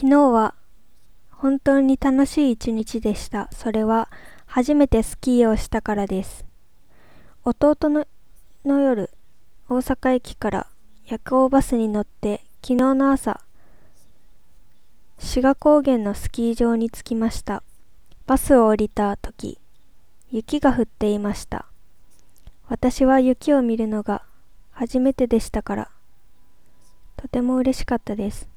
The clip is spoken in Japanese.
昨日は本当に楽しい一日でした。それは初めてスキーをしたからです。弟の夜、大阪駅から夜行バスに乗って昨日の朝、志賀高原のスキー場に着きました。バスを降りた時、雪が降っていました。私は雪を見るのが初めてでしたから、とても嬉しかったです。